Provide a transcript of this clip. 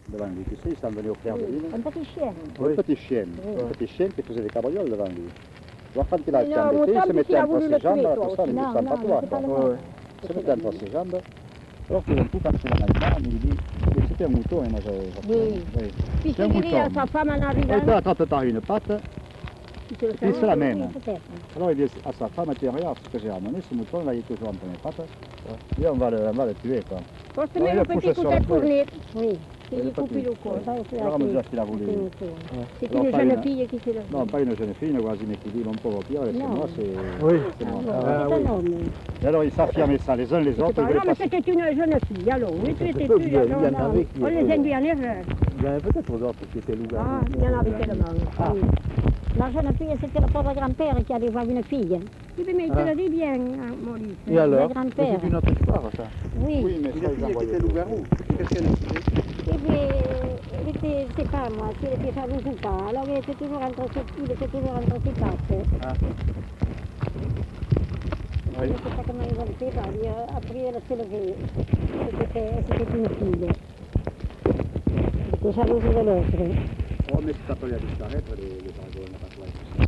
devant lui. Tu sais, ils sont venus au clair de lune. Un petit chien. Oui. Une petite chienne qui faisait des cabrioles devant lui. Tu vois, quand il a été Non, embêté, il autant se mettait qu'il a entre voulu ses le jambes, tuer, là, toi comme ça, aussi. il ne Non, descend pas non, toi. c'est pas le quoi. même. Il se mettait entre ses jambes. Alors tout d'un coup, quand il en a marre, il lui dit, c'était un mouton, hein, moi j'avais... Oui. Puis C'est un il dit à mouton. sa femme en Il arrivant. te attrape par une patte, il se l'amène. Oui, peut-être. Alors il dit à sa femme, tiens, regarde ce que j'ai ramené, ce mouton, là, il est toujours entre mes pattes. Et on va le tuer, quoi. Faut se Alors, il mettre le un petit pousse coup sur de la fournier. Oui. Il Il est est coupé petit. le cou. Ça, c'est Alors, à mesure qu'il a voulu... C'est Alors, une pas jeune une- fille qui s'est levée. Non, pas une jeune fille, une voisine qui dit, mon pauvre Pierre, laissez-moi, Non. c'est... Oui. c'est moi. C'est un homme. Et alors ils s'affirmaient ça les uns les autres. Non, Ils voulaient mais passer- c'était une jeune fille, alors. Oui, tu étais peut plus, qu'il y en non, non. avait qui On les étaient- induit en erreur. Il y en avait peut-être d'autres qui étaient loups. Ah, il y en avait tellement. Ah. Oui. La jeune fille, c'était le pauvre grand-père qui allait voir une fille. Oui, mais il te le dit bien, hein, Maurice. Et alors Le grand-père. C'est une autre histoire, ça. Oui. Oui, mais ça, ils envoyaient. loup-garou. Qu'est-ce qu'elle était? Eh bien, elle était, je sais pas moi, si elle était jalouse ou pas. Alors il était toujours entre ses pattes. Ah. Je ne sais pas comment ils ont fait, par dire, après elle s'est levée. C'était une fille. Elle était jalouse de l'autre. Oh, mais c'est après à disparaître, les dragons, les ratouilles.